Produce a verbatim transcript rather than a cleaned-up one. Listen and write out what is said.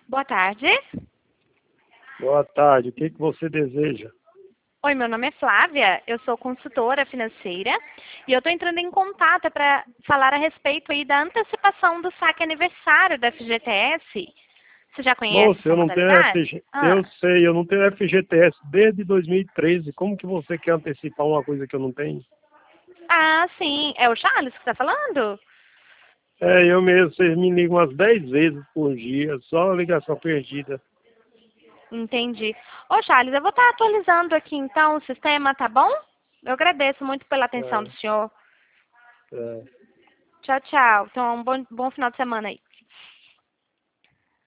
Boa tarde. Boa tarde. O que, que você deseja? Oi, meu nome é Flávia, eu sou consultora financeira e eu estou entrando em contato para falar a respeito aí da antecipação do saque aniversário da F G T S. Você já conhece Moça, essa eu não tenho modalidade? F G... Ah, Eu sei, eu não tenho F G T S desde dois mil e treze. Como que você quer antecipar uma coisa que eu não tenho? ah, sim. É o Charles que está falando? É, eu mesmo, vocês me ligam umas dez vezes por dia, só ligação perdida. Entendi. Ô, Charles, eu vou estar atualizando aqui então o sistema, tá bom? Eu agradeço muito pela atenção É, do senhor. é. Tchau, tchau. Então, um bom, bom final de semana aí.